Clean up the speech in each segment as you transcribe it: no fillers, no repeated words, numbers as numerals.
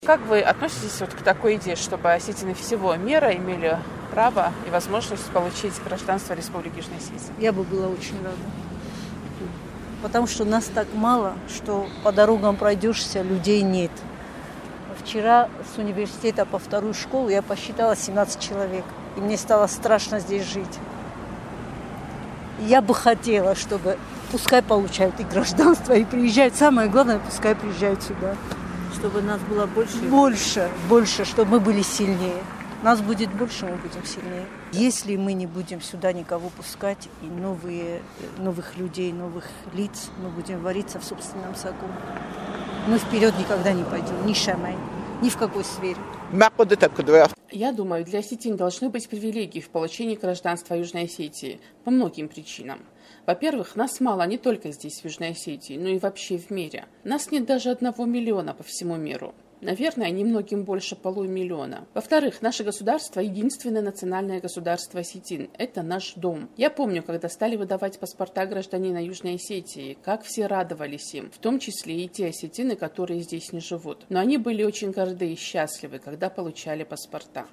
Как вы относитесь к такой идее, чтобы осетины всего мира имели право и возможность получить гражданство Республики Южная Осетия? Я бы была очень рада. Потому что нас так мало, что по дорогам пройдешься, людей нет. Вчера с университета по вторую школу я посчитала 17 человек. И мне стало страшно здесь жить. Я бы хотела, чтобы пускай получают и гражданство, и приезжают. Самое главное, пускай приезжают сюда. Чтобы нас было больше? Больше, чтобы мы были сильнее. Нас будет больше, мы будем сильнее. Если мы не будем сюда никого пускать, и новых людей, новых лиц, мы будем вариться в собственном соку. Мы вперед никогда не пойдем, ни шамай, ни в какой сфере. Я думаю, для осетин должны быть привилегии в получении гражданства Южной Осетии по многим причинам. Во-первых, нас мало не только здесь, в Южной Осетии, но и вообще в мире. Нас нет даже 1 миллиона по всему миру. Наверное, немногим больше 500 000. Во-вторых, наше государство – единственное национальное государство осетин. Это наш дом. Я помню, когда стали выдавать паспорта гражданина Южной Осетии, как все радовались им, в том числе и те осетины, которые здесь не живут. Но они были очень горды и счастливы, когда получали паспорта.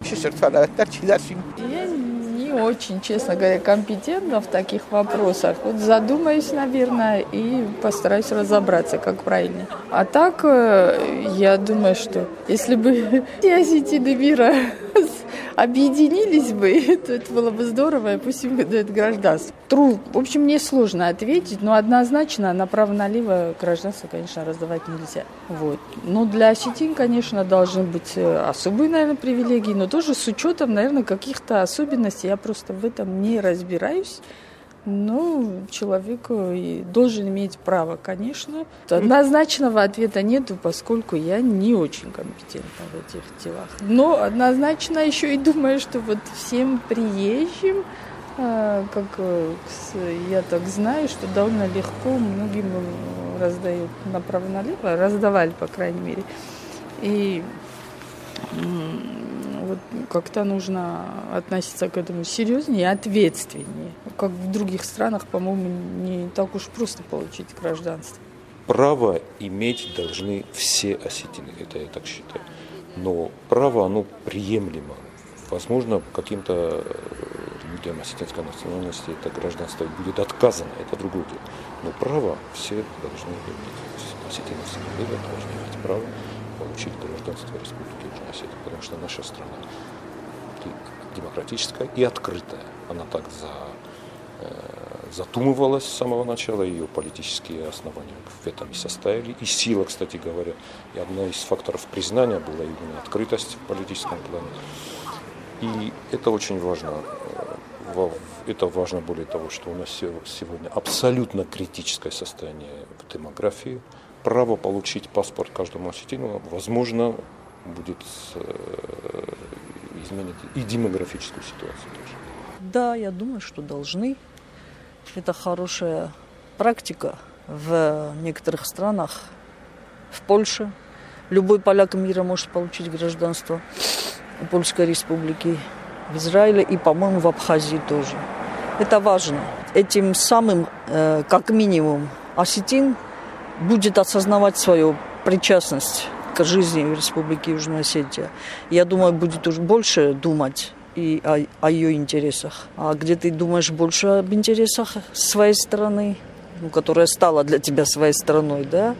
Я не очень, честно говоря, компетентна в таких вопросах. Вот задумаюсь, наверное, и постараюсь разобраться, как правильно. А так, я думаю, что если бы все осетины мира объединились бы, то это было бы здорово, и пусть им выдают гражданство. В общем, мне сложно ответить, но однозначно направо-налево гражданство, конечно, раздавать нельзя. Вот. Но для осетин, конечно, должны быть особые, наверное, привилегии, но тоже с учетом, наверное, каких-то особенностей. Я просто в этом не разбираюсь. Но человек должен иметь право, конечно. Однозначного ответа нету, поскольку я не очень компетентна в этих делах. Но однозначно еще и думаю, что вот всем приезжим, как я так знаю, что довольно легко многим раздают направо-налево, раздавали, по крайней мере. И вот как-то нужно относиться к этому серьезнее и ответственнее. Как в других странах, по-моему, не так уж просто получить гражданство. Право иметь должны все осетины, это я так считаю. Но право, оно приемлемо. Возможно, каким-то людям осетинской национальности это гражданство будет отказано, это другое дело. Но право все должны иметь. Осетины всего мира должны иметь право получить гражданство Республики Южная Осетия, потому что наша страна демократическая и открытая. Она так задумывалась с самого начала, ее политические основания в этом и состояли. И сила, кстати говоря, и одна из факторов признания была именно открытость в политическом плане. И это очень важно. Это важно более того, что у нас сегодня абсолютно критическое состояние в демографии. Право получить паспорт каждому осетину, возможно, будет изменить и демографическую ситуацию тоже. Да, я думаю, что должны. Это хорошая практика в некоторых странах. В Польше любой поляк мира может получить гражданство Польской Республики, в Израиле и, по-моему, в Абхазии тоже. Это важно. Этим самым, как минимум, осетин будет осознавать свою причастность к жизни в Республике Южная Осетия. Я думаю, будет уже больше думать и о ее интересах. А где ты думаешь больше об интересах своей страны, которая стала для тебя своей страной, да,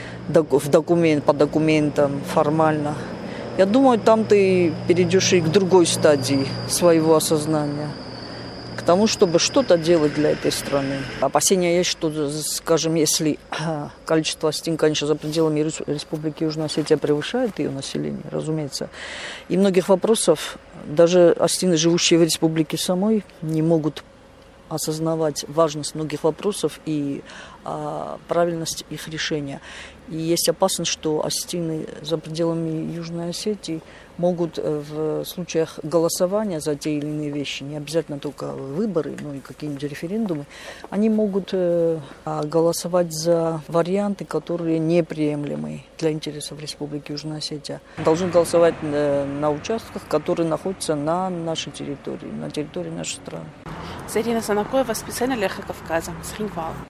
по документам, формально. Я думаю, там ты перейдешь и к другой стадии своего осознания. К тому, чтобы что-то делать для этой страны. Опасения есть, что, скажем, если количество осетин, конечно, за пределами Республики Южная Осетия превышает ее население, разумеется, и многих вопросов даже осетины, живущие в республике самой, не могут осознавать важность многих вопросов и правильность их решения. И есть опасность, что осетины за пределами Южной Осетии могут в случаях голосования за те или иные вещи, не обязательно только выборы, но и какие-нибудь референдумы, они могут голосовать за варианты, которые неприемлемы для интересов Республики Южная Осетия. Должны голосовать на участках, которые находятся на нашей территории, на территории нашей страны. Зарина Санакоева, специально для Кавказа, с Хинвала.